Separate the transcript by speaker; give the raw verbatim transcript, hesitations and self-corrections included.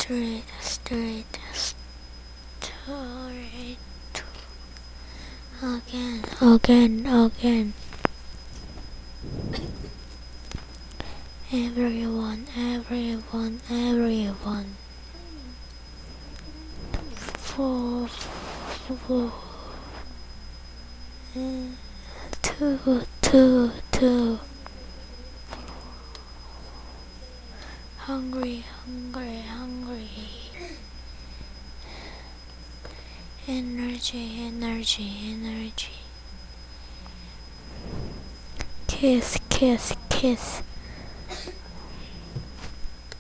Speaker 1: straight, straight, straight. Again, again, again. Everyone, everyone, everyone. Four, four, two, two, two. Hungry, hungry, hungry. Energy, energy, energy. Kiss, kiss, kiss.